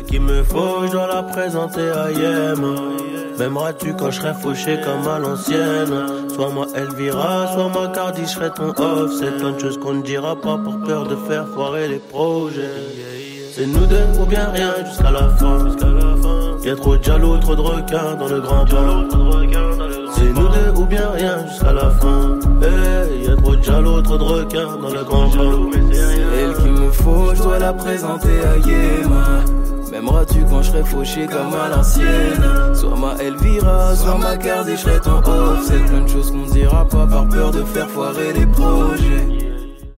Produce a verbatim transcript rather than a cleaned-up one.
qu'il me faut, je dois la présenter à Yem. M'aimeras-tu quand je serai fauché comme à l'ancienne? Soit moi Elvira, soit moi Cardi, je serai ton off. C'est plein de choses qu'on ne dira pas pour peur de faire foirer les projets. C'est nous deux ou bien rien jusqu'à la fin. Y'a trop de jaloux, trop de requins dans le grand bain. C'est nous deux ou bien rien jusqu'à la fin. Hey, y'a trop de jaloux, trop de requins dans le grand bain. C'est elle qu'il me faut, je dois la présenter à Yema. M'aimeras-tu quand je serai fauché comme à l'ancienne? Soit ma Elvira, soit ma Cardi, je serai ton off. C'est plein de choses qu'on dira pas par peur de faire foirer les projets.